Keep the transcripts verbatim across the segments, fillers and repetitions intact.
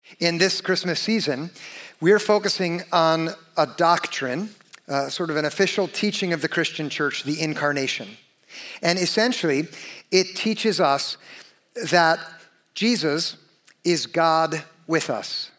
In this Christmas season, we're focusing on a doctrine, uh, sort of an official teaching of the Christian church, the incarnation. And essentially, it teaches us that Jesus is God with us.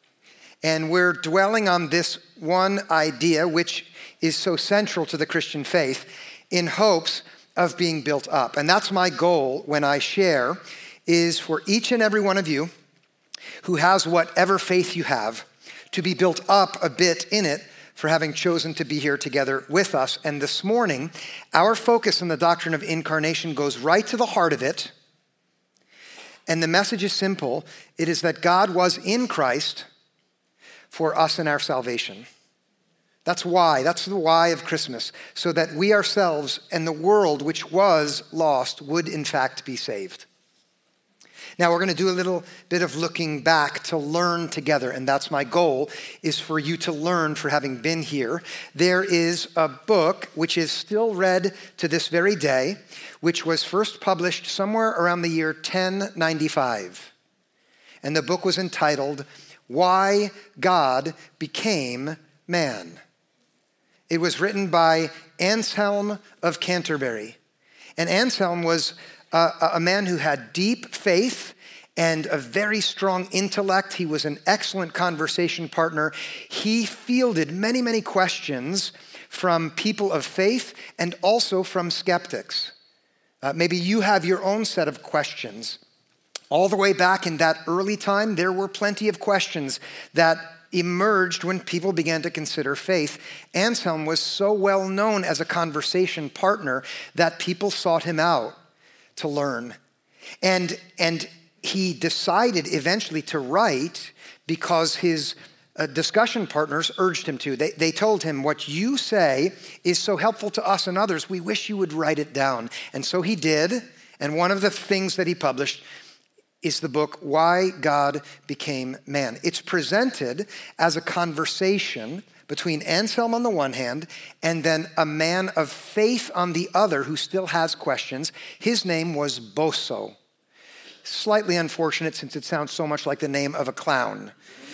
And we're dwelling on this one idea, which is so central to the Christian faith, in hopes of being built up. And that's my goal when I share, is for each and every one of you who has whatever faith you have to be built up a bit in it for having chosen to be here together with us. And this morning, our focus on the doctrine of incarnation goes right to the heart of it. And the message is simple. It is that God was in Christ for us in our salvation. That's why. That's the why of Christmas. So that we ourselves and the world which was lost would in fact be saved. Now we're going to do a little bit of looking back to learn together, and that's my goal, is for you to learn for having been here. There is a book which is still read to this very day, which was first published somewhere around the year ten ninety-five. And the book was entitled, Why God Became Man. It was written by Anselm of Canterbury. And Anselm was a, a man who had deep faith and a very strong intellect. He was an excellent conversation partner. He fielded many, many questions from people of faith and also from skeptics. Uh, maybe you have your own set of questions. All the way back in that early time, there were plenty of questions that emerged when people began to consider faith. Anselm was so well known as a conversation partner that people sought him out to learn. And, and he decided eventually to write because his uh, discussion partners urged him to. They, they told him, what you say is so helpful to us and others, we wish you would write it down. And so he did. And one of the things that he published is the book, Why God Became Man. It's presented as a conversation between Anselm on the one hand and then a man of faith on the other who still has questions. His name was Boso. Slightly unfortunate since it sounds so much like the name of a clown.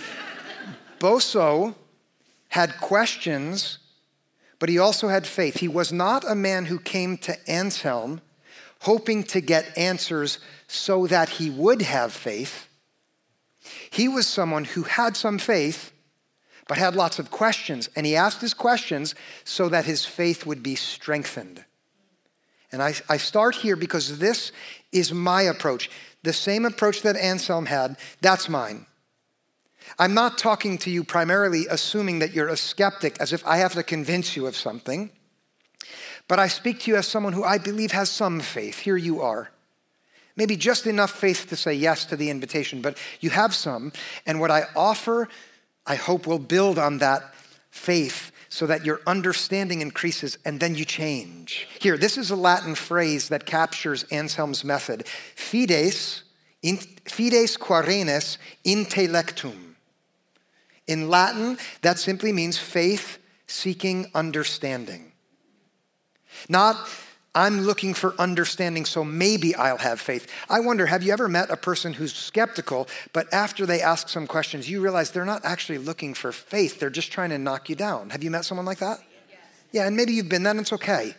Boso had questions, but he also had faith. He was not a man who came to Anselm hoping to get answers so that he would have faith. He was someone who had some faith, but had lots of questions. And he asked his questions so that his faith would be strengthened. And I, I start here because this is my approach. The same approach that Anselm had, that's mine. I'm not talking to you primarily assuming that you're a skeptic, as if I have to convince you of something. But I speak to you as someone who I believe has some faith. Here you are. Maybe just enough faith to say yes to the invitation, but you have some. And what I offer, I hope, will build on that faith so that your understanding increases and then you change. Here, this is a Latin phrase that captures Anselm's method. Fides, in, fides quaerenes intellectum. In Latin, that simply means faith seeking understanding. Not, I'm looking for understanding, so maybe I'll have faith. I wonder, have you ever met a person who's skeptical, but after they ask some questions, you realize they're not actually looking for faith. They're just trying to knock you down. Have you met someone like that? Yes. Yeah, and maybe you've been that, and it's okay.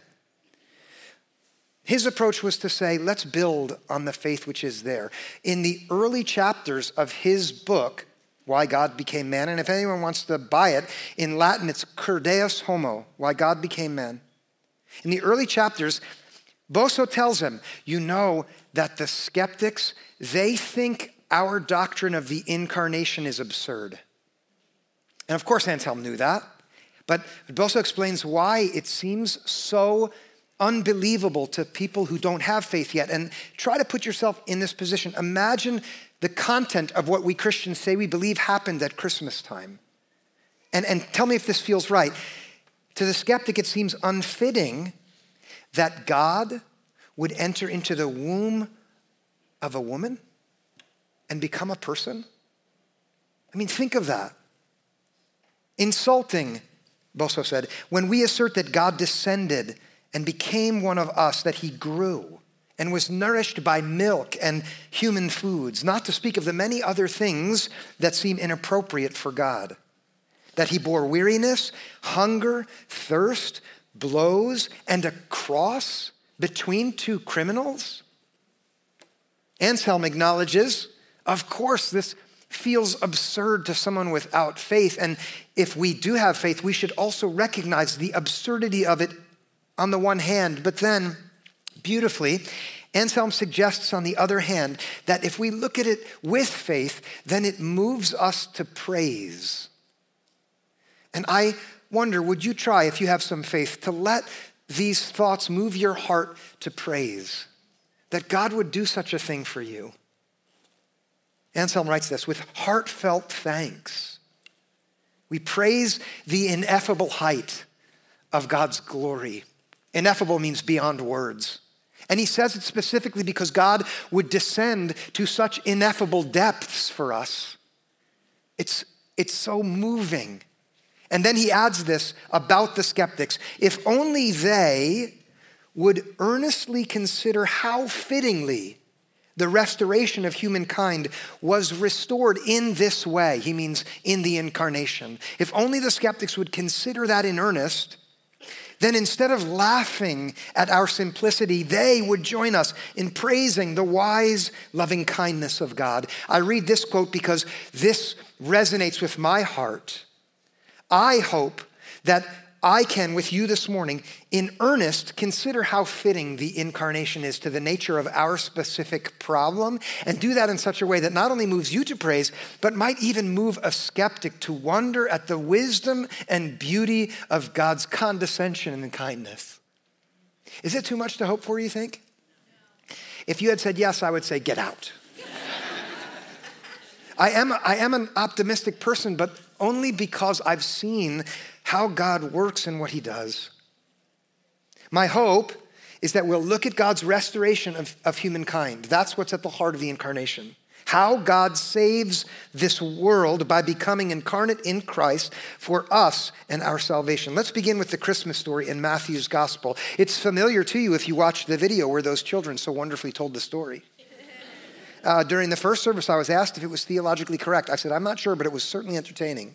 His approach was to say, let's build on the faith which is there. In the early chapters of his book, Why God Became Man, and if anyone wants to buy it, in Latin it's Cur Deus Homo, Why God Became Man. In the early chapters, Boso tells him, you know that the skeptics, they think our doctrine of the incarnation is absurd. And of course Anselm knew that, but Boso explains why it seems so unbelievable to people who don't have faith yet. And try to put yourself in this position. Imagine the content of what we Christians say we believe happened at Christmas time. And, and tell me if this feels right. To the skeptic, it seems unfitting that God would enter into the womb of a woman and become a person. I mean, think of that. Insulting, Boso said, when we assert that God descended and became one of us, that he grew and was nourished by milk and human foods, not to speak of the many other things that seem inappropriate for God. That he bore weariness, hunger, thirst, blows, and a cross between two criminals? Anselm acknowledges, of course, this feels absurd to someone without faith. And if we do have faith, we should also recognize the absurdity of it on the one hand. But then, beautifully, Anselm suggests on the other hand that if we look at it with faith, then it moves us to praise. And I wonder, would you try, if you have some faith, to let these thoughts move your heart to praise? That God would do such a thing for you. Anselm writes this, with heartfelt thanks, we praise the ineffable height of God's glory. Ineffable means beyond words. And he says it specifically because God would descend to such ineffable depths for us. It's, it's so moving. And then he adds this about the skeptics. If only they would earnestly consider how fittingly the restoration of humankind was restored in this way. He means in the incarnation. If only the skeptics would consider that in earnest, then instead of laughing at our simplicity, they would join us in praising the wise, loving kindness of God. I read this quote because this resonates with my heart. I hope that I can, with you this morning, in earnest, consider how fitting the incarnation is to the nature of our specific problem, and do that in such a way that not only moves you to praise, but might even move a skeptic to wonder at the wisdom and beauty of God's condescension and kindness. Is it too much to hope for, you think? If you had said yes, I would say, get out. I am, I am an optimistic person, but only because I've seen how God works and what he does. My hope is that we'll look at God's restoration of, of humankind. That's what's at the heart of the incarnation. How God saves this world by becoming incarnate in Christ for us and our salvation. Let's begin with the Christmas story in Matthew's gospel. It's familiar to you if you watched the video where those children so wonderfully told the story. Uh, during the first service, I was asked if it was theologically correct. I said, I'm not sure, but it was certainly entertaining.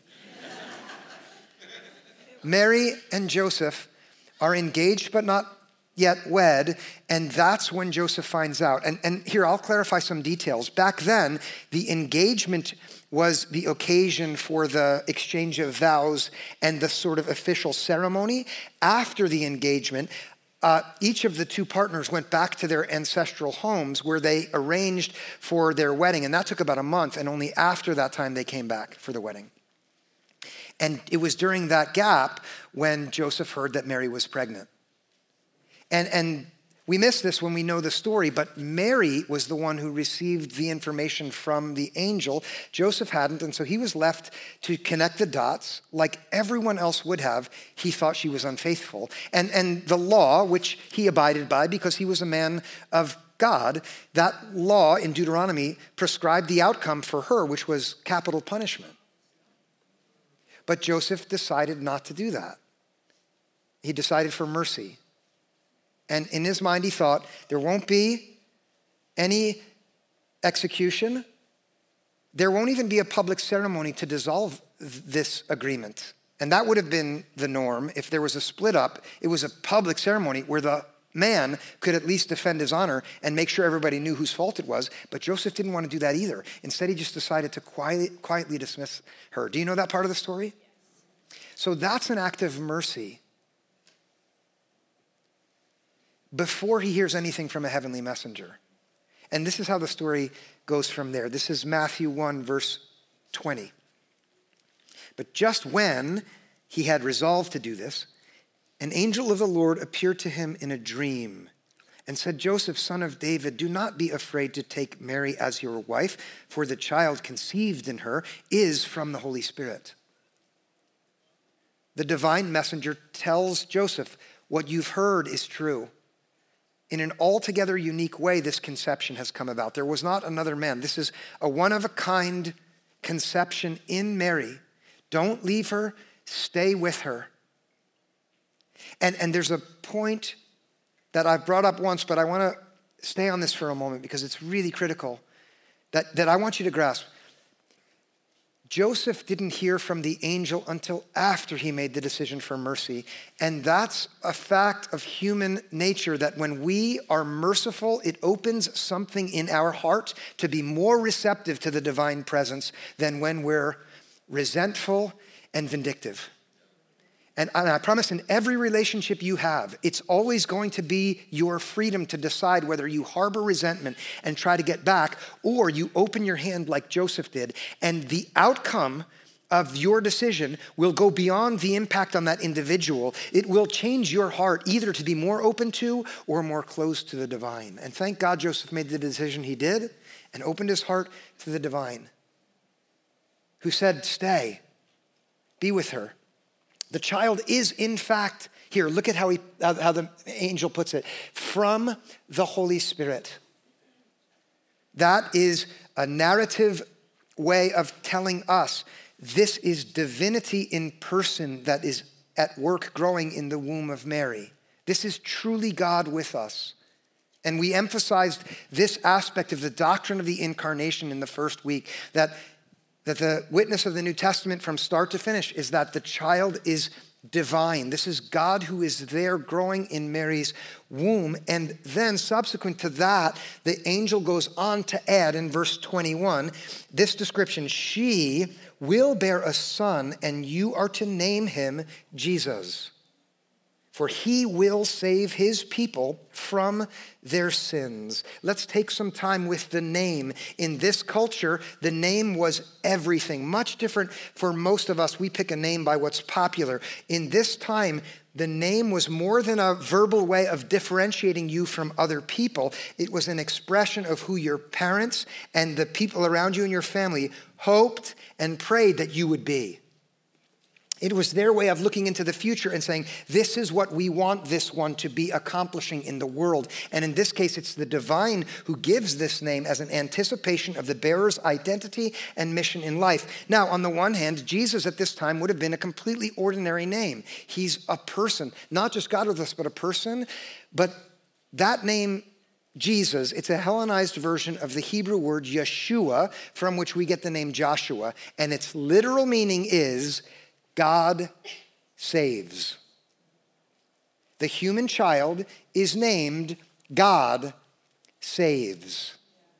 Mary and Joseph are engaged but not yet wed, and that's when Joseph finds out. And, and here, I'll clarify some details. Back then, the engagement was the occasion for the exchange of vows and the sort of official ceremony. After the engagement, uh, each of the two partners went back to their ancestral homes where they arranged for their wedding, and that took about a month, and only after that time they came back for the wedding. And it was during that gap when Joseph heard that Mary was pregnant. And, and we miss this when we know the story, but Mary was the one who received the information from the angel. Joseph hadn't, and so he was left to connect the dots like everyone else would have. He thought she was unfaithful. And, and the law, which he abided by because he was a man of God, that law in Deuteronomy prescribed the outcome for her, which was capital punishment. But Joseph decided not to do that. He decided for mercy. And in his mind, he thought, there won't be any execution. There won't even be a public ceremony to dissolve this agreement. And that would have been the norm. If there was a split up, it was a public ceremony where the man could at least defend his honor and make sure everybody knew whose fault it was. But Joseph didn't want to do that either. Instead, he just decided to quiet, quietly dismiss her. Do you know that part of the story? So that's an act of mercy before he hears anything from a heavenly messenger. And this is how the story goes from there. This is Matthew one, verse twenty. But just when he had resolved to do this, an angel of the Lord appeared to him in a dream and said, Joseph, son of David, do not be afraid to take Mary as your wife, for the child conceived in her is from the Holy Spirit. The divine messenger tells Joseph, what you've heard is true. In an altogether unique way, this conception has come about. There was not another man. This is a one-of-a-kind conception in Mary. Don't leave her. Stay with her. And, and there's a point that I've brought up once, but I want to stay on this for a moment because it's really critical that, that I want you to grasp. Joseph didn't hear from the angel until after he made the decision for mercy. And that's a fact of human nature, that when we are merciful, it opens something in our heart to be more receptive to the divine presence than when we're resentful and vindictive. And I promise, in every relationship you have, it's always going to be your freedom to decide whether you harbor resentment and try to get back, or you open your hand like Joseph did, and the outcome of your decision will go beyond the impact on that individual. It will change your heart either to be more open to or more close to the divine. And thank God Joseph made the decision he did and opened his heart to the divine, who said, stay, be with her. The child is, in fact, here, look at how he, how the angel puts it, from the Holy Spirit. That is a narrative way of telling us this is divinity in person that is at work growing in the womb of Mary. This is truly God with us. And we emphasized this aspect of the doctrine of the incarnation in the first week, that That the witness of the New Testament from start to finish is that the child is divine. This is God who is there growing in Mary's womb. And then subsequent to that, the angel goes on to add in verse twenty-one, this description, she will bear a son and you are to name him Jesus. For he will save his people from their sins. Let's take some time with the name. In this culture, the name was everything. Much different for most of us. We pick a name by what's popular. In this time, the name was more than a verbal way of differentiating you from other people. It was an expression of who your parents and the people around you and your family hoped and prayed that you would be. It was their way of looking into the future and saying, this is what we want this one to be accomplishing in the world. And in this case, it's the divine who gives this name as an anticipation of the bearer's identity and mission in life. Now, on the one hand, Jesus at this time would have been a completely ordinary name. He's a person, not just God with us, but a person. But that name, Jesus, it's a Hellenized version of the Hebrew word Yeshua, from which we get the name Joshua. And its literal meaning is God saves. The human child is named God saves.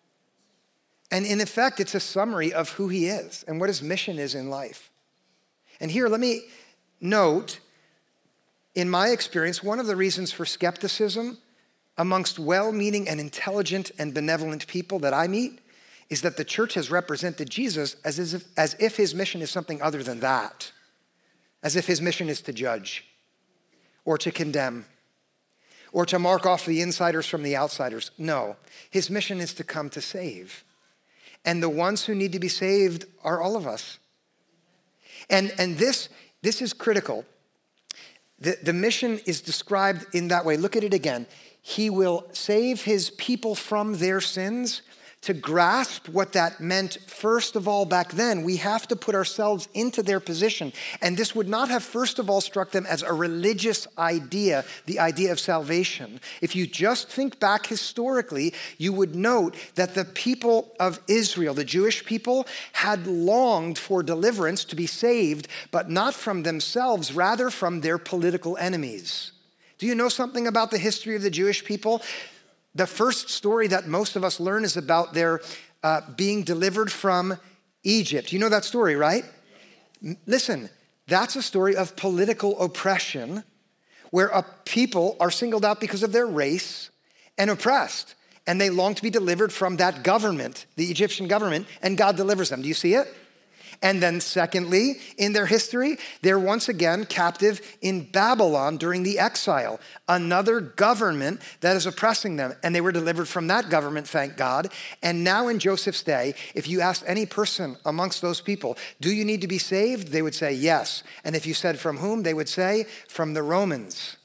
And in effect, it's a summary of who he is and what his mission is in life. And here, let me note, in my experience, one of the reasons for skepticism amongst well-meaning and intelligent and benevolent people that I meet is that the church has represented Jesus as if, as if his mission is something other than that. As if his mission is to judge or to condemn or to mark off the insiders from the outsiders. No, his mission is to come to save. And the ones who need to be saved are all of us. And, and this, this is critical. The, the mission is described in that way. Look at it again. He will save his people from their sins. To grasp what that meant, first of all, back then, we have to put ourselves into their position. And this would not have, first of all, struck them as a religious idea, the idea of salvation. If you just think back historically, you would note that the people of Israel, the Jewish people, had longed for deliverance to be saved, but not from themselves, rather from their political enemies. Do you know something about the history of the Jewish people? The first story that most of us learn is about their uh, being delivered from Egypt. You know that story, right? Listen, that's a story of political oppression where a people are singled out because of their race and oppressed. And they long to be delivered from that government, the Egyptian government, and God delivers them. Do you see it? And then secondly, in their history, they're once again captive in Babylon during the exile, another government that is oppressing them. And they were delivered from that government, thank God. And now in Joseph's day, if you asked any person amongst those people, do you need to be saved? They would say yes. And if you said from whom, they would say from the Romans.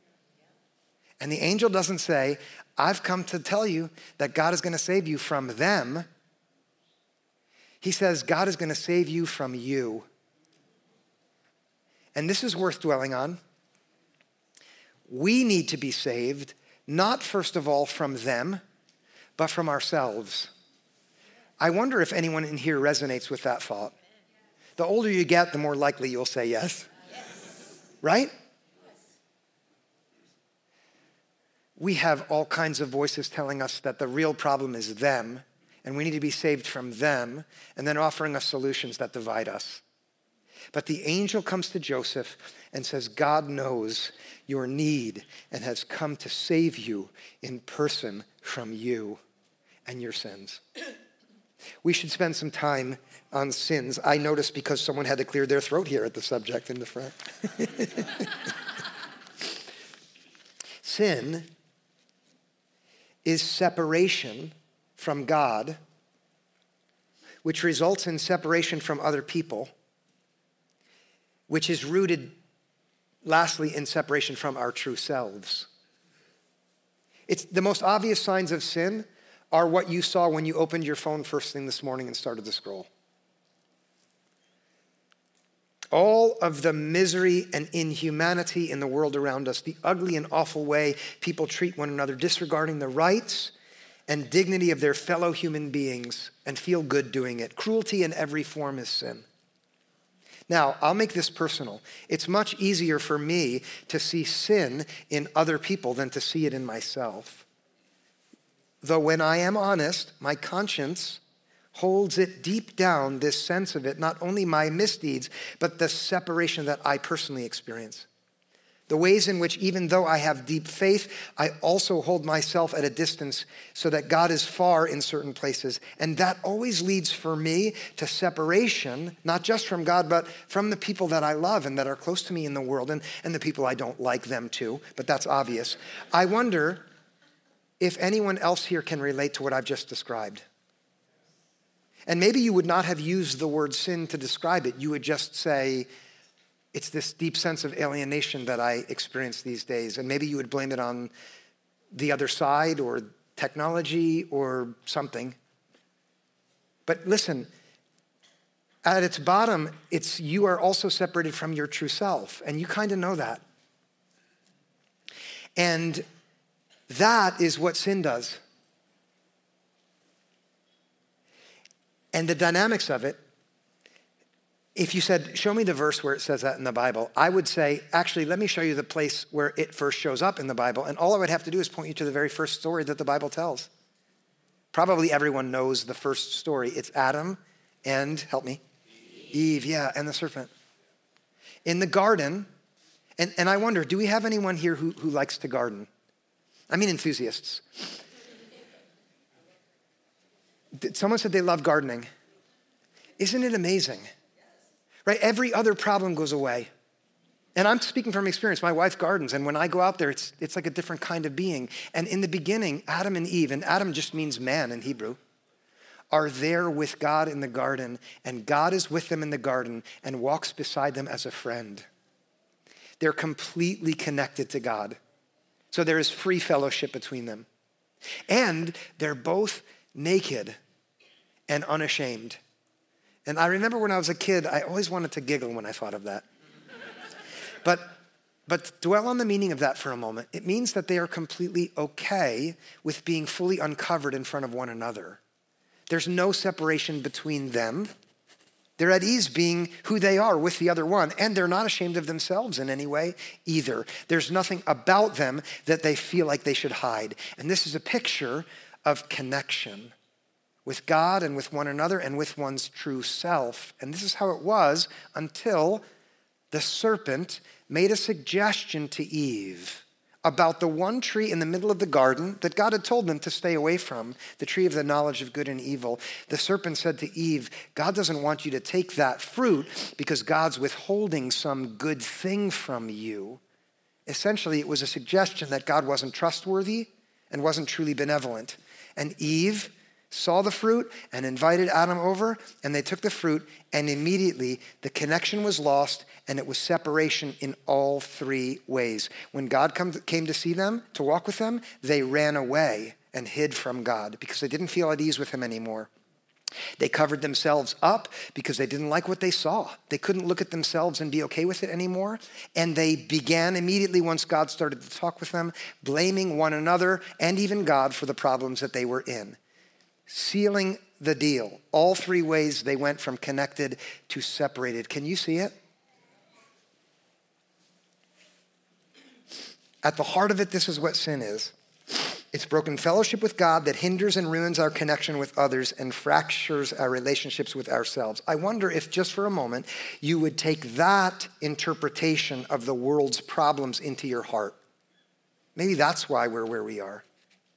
And the angel doesn't say, I've come to tell you that God is going to save you from them. He says, God is going to save you from you. And this is worth dwelling on. We need to be saved, not first of all from them, but from ourselves. I wonder if anyone in here resonates with that thought. The older you get, the more likely you'll say yes. Yes. Right? Yes. We have all kinds of voices telling us that the real problem is them, and we need to be saved from them, and then offering us solutions that divide us. But the angel comes to Joseph and says, God knows your need and has come to save you in person from you and your sins. We should spend some time on sins. I noticed because someone had to clear their throat here at the subject in the front. Sin is separation from God, which results in separation from other people, which is rooted, lastly, in separation from our true selves. It's the most obvious signs of sin are what you saw when you opened your phone first thing this morning and started to scroll. All of the misery and inhumanity in the world around us, the ugly and awful way people treat one another, disregarding the rights and dignity of their fellow human beings and feel good doing it. Cruelty in every form is sin. Now, I'll make this personal. It's much easier for me to see sin in other people than to see it in myself. Though when I am honest, my conscience holds it deep down, this sense of it, not only my misdeeds, but the separation that I personally experience. The ways in which, even though I have deep faith, I also hold myself at a distance so that God is far in certain places. And that always leads for me to separation, not just from God, but from the people that I love and that are close to me in the world, and, and the people I don't like them too, but that's obvious. I wonder if anyone else here can relate to what I've just described. And maybe you would not have used the word sin to describe it. You would just say, it's this deep sense of alienation that I experience these days. And maybe you would blame it on the other side or technology or something. But listen, at its bottom, it's you are also separated from your true self. And you kind of know that. And that is what sin does. And the dynamics of it, if you said, show me the verse where it says that in the Bible, I would say, actually, let me show you the place where it first shows up in the Bible. And all I would have to do is point you to the very first story that the Bible tells. Probably everyone knows the first story. It's Adam and, help me, Eve, yeah, and the serpent. In the garden, and, and I wonder, do we have anyone here who, who likes to garden? I mean enthusiasts. Someone said they love gardening. Isn't it amazing? Right? Every other problem goes away. And I'm speaking from experience. My wife gardens, and when I go out there, it's, it's like a different kind of being. And in the beginning, Adam and Eve, and Adam just means man in Hebrew, are there with God in the garden, and God is with them in the garden and walks beside them as a friend. They're completely connected to God. So there is free fellowship between them. And they're both naked and unashamed. And I remember when I was a kid, I always wanted to giggle when I thought of that. But, but dwell on the meaning of that for a moment. It means that they are completely okay with being fully uncovered in front of one another. There's no separation between them. They're at ease being who they are with the other one, and they're not ashamed of themselves in any way either. There's nothing about them that they feel like they should hide. And this is a picture of connection with God and with one another and with one's true self. And this is how it was until the serpent made a suggestion to Eve about the one tree in the middle of the garden that God had told them to stay away from, the tree of the knowledge of good and evil. The serpent said to Eve, God doesn't want you to take that fruit because God's withholding some good thing from you. Essentially, it was a suggestion that God wasn't trustworthy and wasn't truly benevolent. And Eve saw the fruit and invited Adam over, and they took the fruit, and immediately the connection was lost, and it was separation in all three ways. When God come to, came to see them, to walk with them, they ran away and hid from God because they didn't feel at ease with him anymore. They covered themselves up because they didn't like what they saw. They couldn't look at themselves and be okay with it anymore. And they began immediately, once God started to talk with them, blaming one another and even God for the problems that they were in. Sealing the deal. All three ways they went from connected to separated. Can you see it? At the heart of it, this is what sin is. It's broken fellowship with God that hinders and ruins our connection with others and fractures our relationships with ourselves. I wonder if just for a moment you would take that interpretation of the world's problems into your heart. Maybe that's why we're where we are.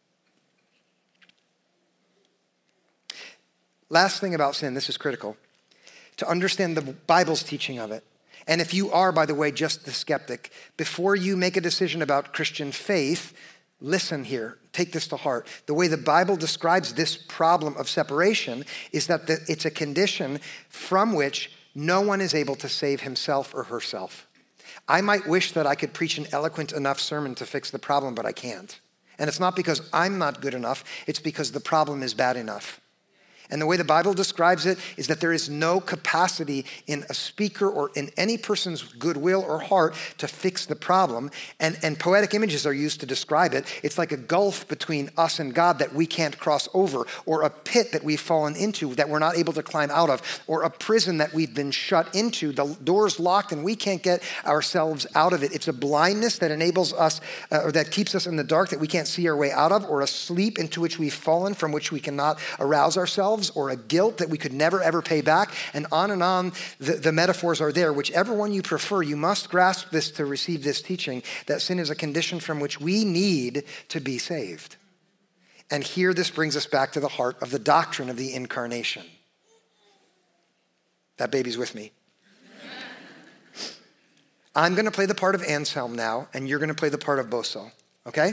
Last thing about sin, this is critical, to understand the Bible's teaching of it. And if you are, by the way, just the skeptic, before you make a decision about Christian faith, listen here, take this to heart. The way the Bible describes this problem of separation is that the, it's a condition from which no one is able to save himself or herself. I might wish that I could preach an eloquent enough sermon to fix the problem, but I can't. And it's not because I'm not good enough, it's because the problem is bad enough. And the way the Bible describes it is that there is no capacity in a speaker or in any person's goodwill or heart to fix the problem. And, and poetic images are used to describe it. It's like a gulf between us and God that we can't cross over, or a pit that we've fallen into that we're not able to climb out of, or a prison that we've been shut into. The door's locked and we can't get ourselves out of it. It's a blindness that enables us, uh, or that keeps us in the dark that we can't see our way out of, or a sleep into which we've fallen from which we cannot arouse ourselves, or a guilt that we could never ever pay back, and on and on the, the metaphors are there. Whichever one you prefer, you must grasp this to receive this teaching, that sin is a condition from which we need to be saved. And here this brings us back to the heart of the doctrine of the incarnation. That baby's with me. I'm going to play the part of Anselm now, and you're going to play the part of Boso, okay?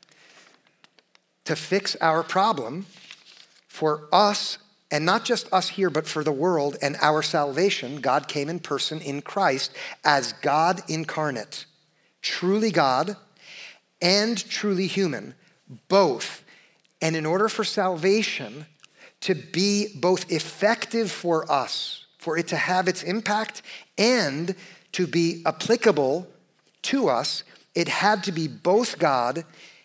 To fix our problem, for us, and not just us here, but for the world and our salvation, God came in person in Christ as God incarnate, truly God and truly human, both. And in order for salvation to be both effective for us, for it to have its impact and to be applicable to us, it had to be both God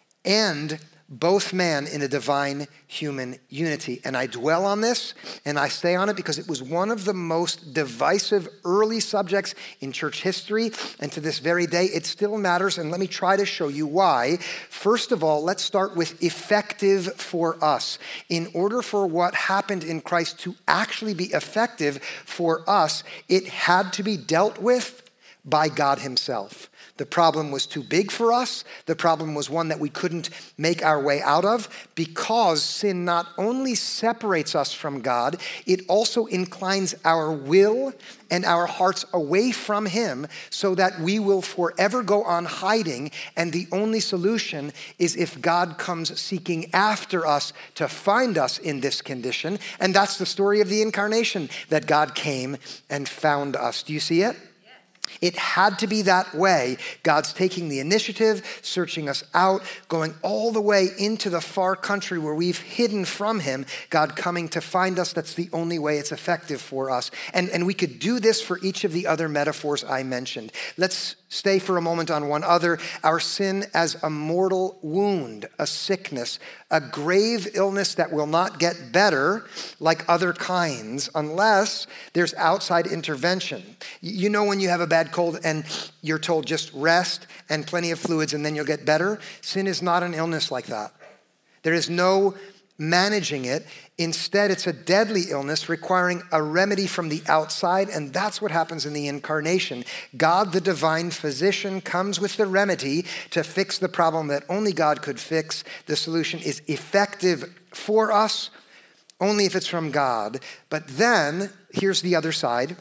and both man in a divine human unity. And I dwell on this and I stay on it because it was one of the most divisive early subjects in church history. And to this very day, it still matters. And let me try to show you why. First of all, let's start with effective for us. In order for what happened in Christ to actually be effective for us, it had to be dealt with by God himself. The problem was too big for us. The problem was one that we couldn't make our way out of, because sin not only separates us from God, it also inclines our will and our hearts away from him so that we will forever go on hiding. And the only solution is if God comes seeking after us to find us in this condition. And that's the story of the incarnation, that God came and found us. Do you see it? It had to be that way. God's taking the initiative, searching us out, going all the way into the far country where we've hidden from him, God coming to find us. That's the only way it's effective for us. And, and we could do this for each of the other metaphors I mentioned. Let's stay for a moment on one other. Our sin as a mortal wound, a sickness, a grave illness that will not get better like other kinds unless there's outside intervention. You know when you have a bad cold and you're told just rest and plenty of fluids and then you'll get better? Sin is not an illness like that. There is no managing it. Instead, it's a deadly illness requiring a remedy from the outside, and that's what happens in the incarnation. God, the divine physician, comes with the remedy to fix the problem that only God could fix. The solution is effective for us only if it's from God. But then, here's the other side.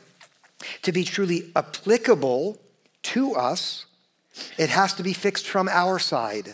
To be truly applicable to us, it has to be fixed from our side.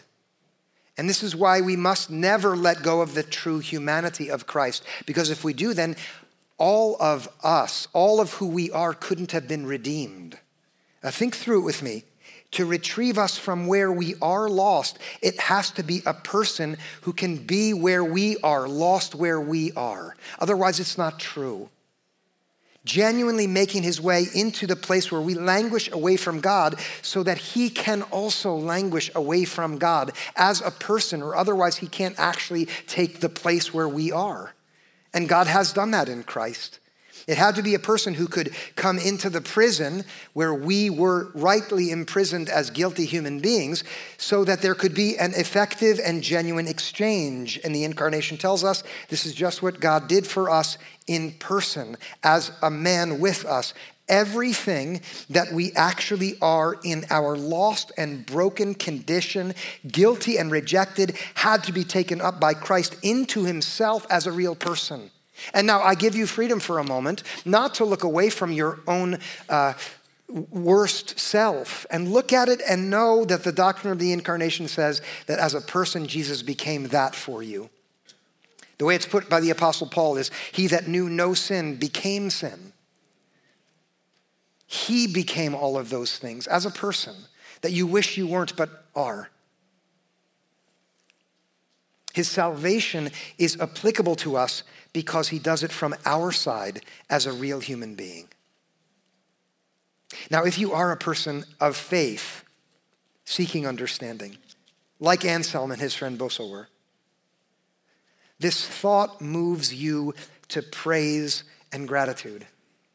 And this is why we must never let go of the true humanity of Christ. Because if we do, then all of us, all of who we are, couldn't have been redeemed. Now think through it with me. to retrieve us from where we are lost, it has to be a person who can be where we are, lost where we are. Otherwise, it's not true. Genuinely making his way into the place where we languish away from God so that he can also languish away from God as a person, or otherwise he can't actually take the place where we are. And God has done that in Christ. It had to be a person who could come into the prison where we were rightly imprisoned as guilty human beings so that there could be an effective and genuine exchange. And the incarnation tells us this is just what God did for us in person as a man with us. Everything that we actually are in our lost and broken condition, guilty and rejected, had to be taken up by Christ into himself as a real person. And now I give you freedom for a moment, not to look away from your own uh, worst self and look at it and know that the doctrine of the incarnation says that as a person, Jesus became that for you. The way it's put by the Apostle Paul is, he that knew no sin became sin. He became all of those things as a person that you wish you weren't but are. His salvation is applicable to us because he does it from our side as a real human being. Now, if you are a person of faith, seeking understanding, like Anselm and his friend Boso were, this thought moves you to praise and gratitude.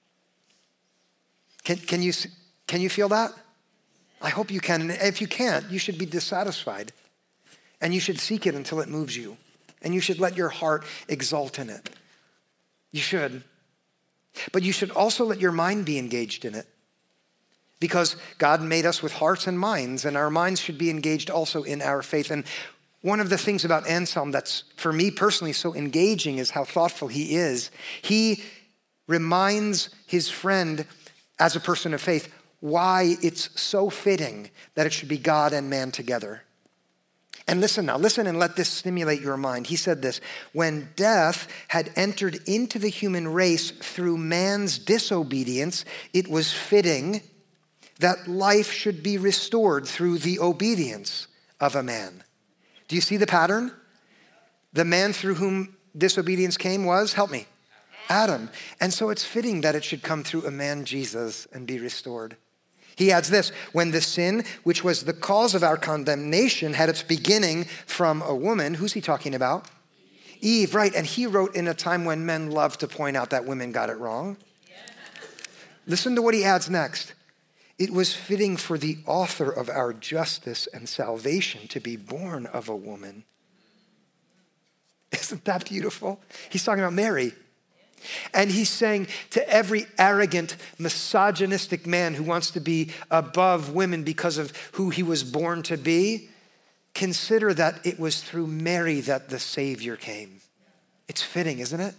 Can, can, you, can you feel that? I hope you can. And if you can't, you should be dissatisfied. And you should seek it until it moves you. And you should let your heart exult in it. You should. But you should also let your mind be engaged in it. Because God made us with hearts and minds, and our minds should be engaged also in our faith. And one of the things about Anselm that's, for me personally, so engaging is how thoughtful he is. He reminds his friend, as a person of faith, why it's so fitting that it should be God and man together. And listen now, listen and let this stimulate your mind. He said this, when death had entered into the human race through man's disobedience, it was fitting that life should be restored through the obedience of a man. Do you see the pattern? The man through whom disobedience came was, help me, Adam. And so it's fitting that it should come through a man, Jesus, and be restored. He adds this, when the sin, which was the cause of our condemnation, had its beginning from a woman, who's he talking about? Eve, Eve right. And he wrote in a time when men love to point out that women got it wrong. Yeah. Listen to what he adds next. It was fitting for the author of our justice and salvation to be born of a woman. Isn't that beautiful? He's talking about Mary. And he's saying to every arrogant, misogynistic man who wants to be above women because of who he was born to be, consider that it was through Mary that the Savior came. It's fitting, isn't it?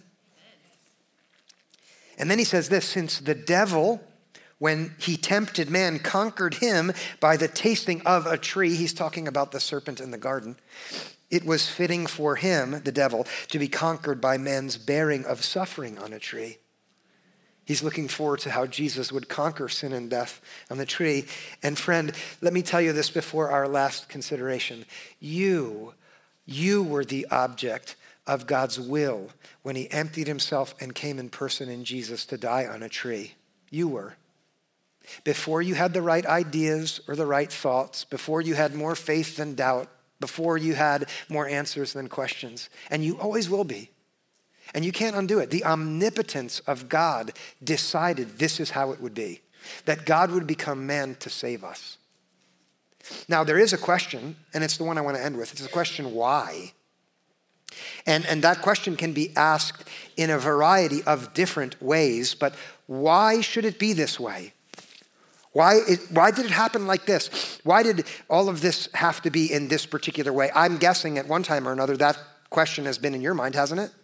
And then he says this, since the devil, when he tempted man, conquered him by the tasting of a tree, he's talking about the serpent in the garden, it was fitting for him, the devil, to be conquered by man's bearing of suffering on a tree. He's looking forward to how Jesus would conquer sin and death on the tree. And friend, let me tell you this before our last consideration. You, you were the object of God's will when he emptied himself and came in person in Jesus to die on a tree. You were. Before you had the right ideas or the right thoughts, before you had more faith than doubt, before you had more answers than questions. And you always will be. And you can't undo it. The omnipotence of God decided this is how it would be. That God would become man to save us. Now, there is a question, and it's the one I want to end with. It's a question, why? And, and that question can be asked in a variety of different ways, but why should it be this way? Why, it, why did it happen like this? Why did all of this have to be in this particular way? I'm guessing at one time or another that question has been in your mind, hasn't it?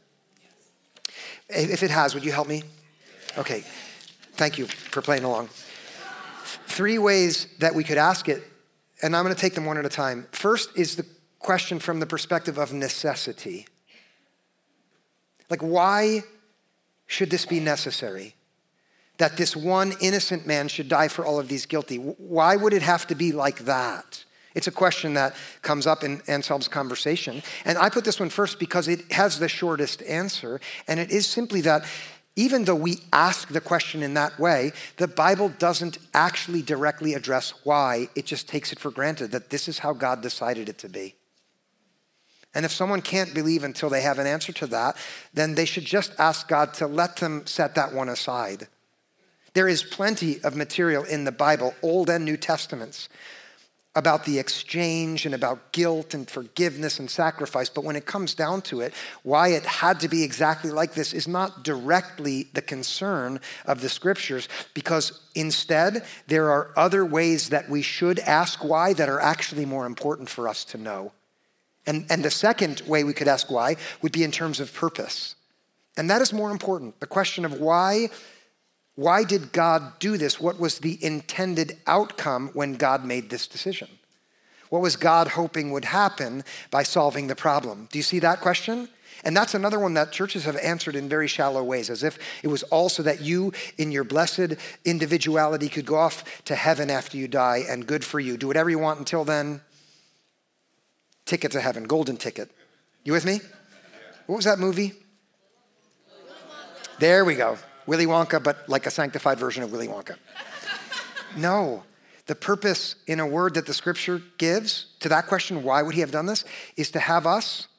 Yes. If it has, would you help me? Okay. Thank you for playing along. Three ways that we could ask it, and I'm going to take them one at a time. First is the question from the perspective of necessity. Like, why should this be necessary? that this one innocent man should die for all of these guilty? Why would it have to be like that? It's a question that comes up in Anselm's conversation. And I put this one first because it has the shortest answer. And it is simply that even though we ask the question in that way, the Bible doesn't actually directly address why. It just takes it for granted that this is how God decided it to be. And if someone can't believe until they have an answer to that, then they should just ask God to let them set that one aside. There is plenty of material in the Bible, Old and New Testaments, about the exchange and about guilt and forgiveness and sacrifice. But when it comes down to it, why it had to be exactly like this is not directly the concern of the scriptures, because instead there are other ways that we should ask why that are actually more important for us to know. And, and the second way we could ask why would be in terms of purpose. And that is more important. The question of why Why did God do this? What was the intended outcome when God made this decision? What was God hoping would happen by solving the problem? Do you see that question? And that's another one that churches have answered in very shallow ways, as if it was also that you, in your blessed individuality, could go off to heaven after you die, and good for you. Do whatever you want until then. Ticket to heaven, golden ticket. You with me? What was that movie? There we go. Willy Wonka, but like a sanctified version of Willy Wonka. No, the purpose in a word that the scripture gives to that question, why would he have done this, is to have us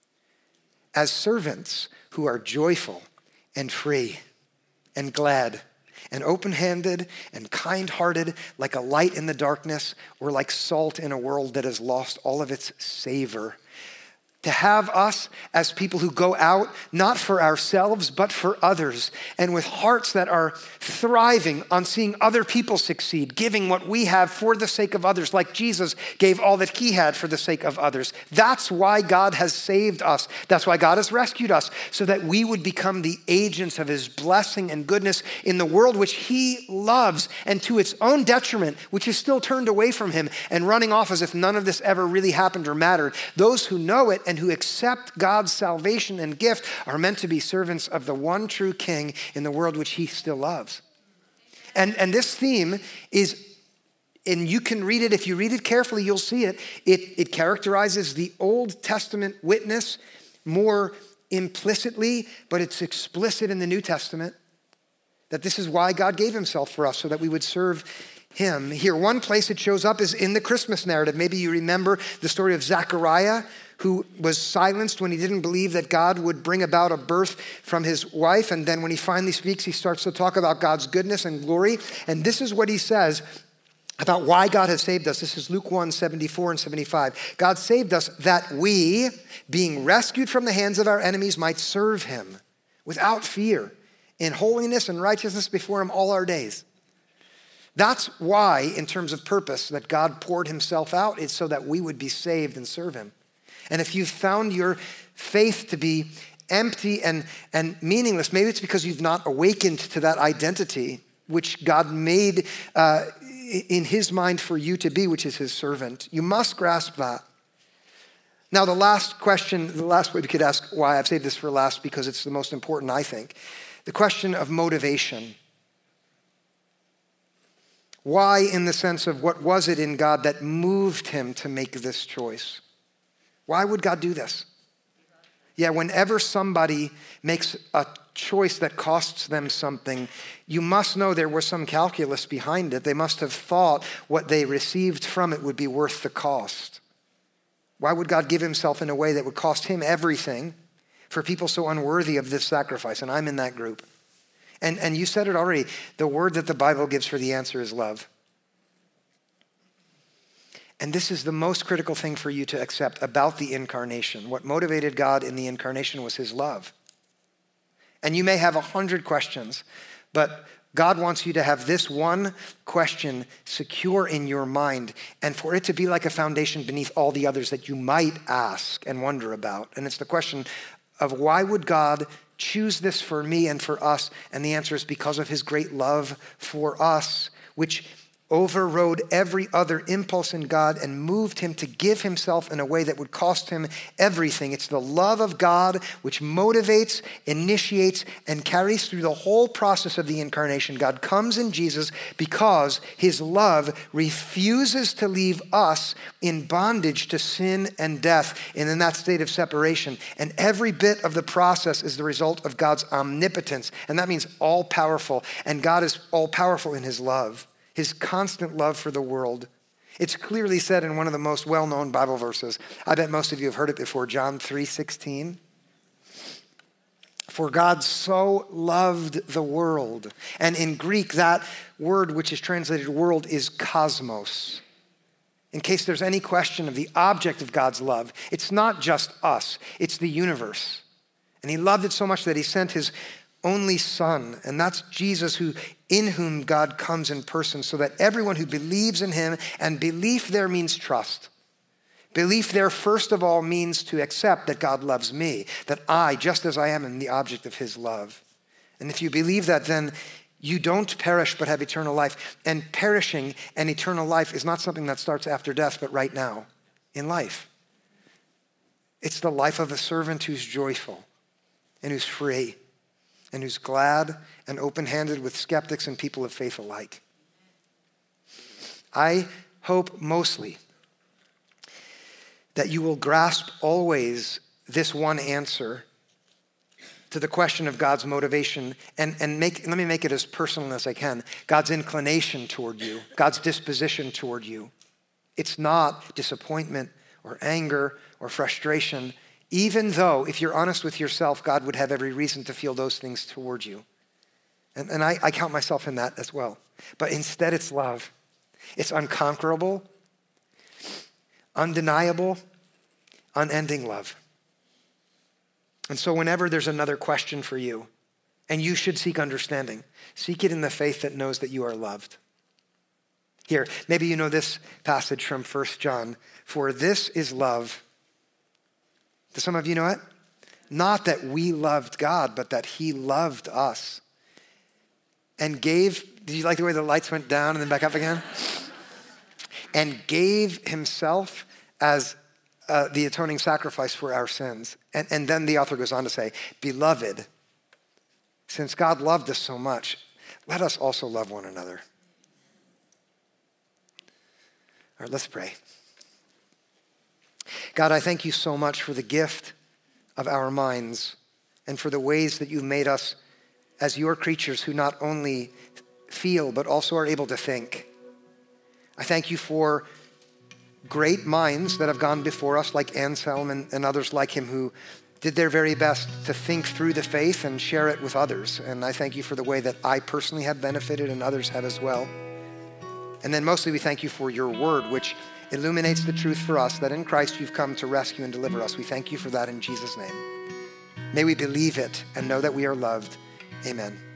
as servants who are joyful and free and glad and open-handed and kind-hearted, like a light in the darkness, or like salt in a world that has lost all of its savor. To have us as people who go out, not for ourselves, but for others, and with hearts that are thriving on seeing other people succeed, giving what we have for the sake of others, like Jesus gave all that he had for the sake of others. That's why God has saved us. That's why God has rescued us, so that we would become the agents of his blessing and goodness in the world which he loves, and to its own detriment, which is still turned away from him and running off as if none of this ever really happened or mattered. Those who know it and who accept God's salvation and gift are meant to be servants of the one true King in the world which he still loves. And, and this theme is, and you can read it, if you read it carefully, you'll see it. It, it characterizes the Old Testament witness more implicitly, but it's explicit in the New Testament, that this is why God gave himself for us, so that we would serve him. Here, one place it shows up is in the Christmas narrative. Maybe you remember the story of Zechariah, who was silenced when he didn't believe that God would bring about a birth from his wife. And then when he finally speaks, he starts to talk about God's goodness and glory. And this is what he says about why God has saved us. This is Luke one, seventy-four and seventy-five. God saved us that we, being rescued from the hands of our enemies, might serve him without fear, in holiness and righteousness before him all our days. That's why, in terms of purpose, that God poured himself out. It's so that we would be saved and serve him. And if you've found your faith to be empty and, and meaningless, maybe it's because you've not awakened to that identity which God made uh, in his mind for you to be, which is his servant. You must grasp that. Now, the last question, the last way we could ask why, I've saved this for last because it's the most important, I think. The question of motivation. Why, in the sense of what was it in God that moved him to make this choice? Why would God do this? Yeah, whenever somebody makes a choice that costs them something, you must know there was some calculus behind it. They must have thought what they received from it would be worth the cost. Why would God give himself in a way that would cost him everything for people so unworthy of this sacrifice? And I'm in that group. And, and you said it already. The word that the Bible gives for the answer is love. And this is the most critical thing for you to accept about the incarnation. What motivated God in the incarnation was his love. And you may have a hundred questions, but God wants you to have this one question secure in your mind, and for it to be like a foundation beneath all the others that you might ask and wonder about. And it's the question of, why would God choose this for me and for us? And the answer is because of his great love for us, which overrode every other impulse in God and moved him to give himself in a way that would cost him everything. It's the love of God which motivates, initiates, and carries through the whole process of the incarnation. God comes in Jesus because his love refuses to leave us in bondage to sin and death and in that state of separation. And every bit of the process is the result of God's omnipotence. And that means all powerful. And God is all powerful in his love. His constant love for the world. It's clearly said in one of the most well-known Bible verses. I bet most of you have heard it before, John three sixteen. For God so loved the world. And in Greek, that word which is translated world is cosmos. In case there's any question of the object of God's love, it's not just us, it's the universe. And he loved it so much that he sent his only son, and that's Jesus, who in whom God comes in person, so that everyone who believes in him, and belief there means trust. Belief there, first of all, means to accept that God loves me, that I, just as I am, am the object of his love. And if you believe that, then you don't perish but have eternal life. And perishing and eternal life is not something that starts after death, but right now in life. It's the life of a servant who's joyful and who's free, and who's glad and open-handed with skeptics and people of faith alike. I hope mostly that you will grasp always this one answer to the question of God's motivation, and, and make, let me make it as personal as I can. God's inclination toward you, God's disposition toward you. It's not disappointment or anger or frustration, even though, if you're honest with yourself, God would have every reason to feel those things toward you. And, and I, I count myself in that as well. But instead, it's love. It's unconquerable, undeniable, unending love. And so whenever there's another question for you, and you should seek understanding, seek it in the faith that knows that you are loved. Here, maybe you know this passage from First John. For this is love. Do some of you know it? Not that we loved God, but that he loved us and gave, did you like the way the lights went down and then back up again? And gave himself as uh, the atoning sacrifice for our sins. And, and then the author goes on to say, beloved, since God loved us so much, let us also love one another. All right, let's pray. God, I thank you so much for the gift of our minds and for the ways that you've made us as your creatures who not only feel but also are able to think. I thank you for great minds that have gone before us, like Anselm and, and others like him, who did their very best to think through the faith and share it with others. And I thank you for the way that I personally have benefited and others have as well. And then mostly we thank you for your word, which illuminates the truth for us that in Christ you've come to rescue and deliver us. We thank you for that in Jesus' name. May we believe it and know that we are loved. Amen.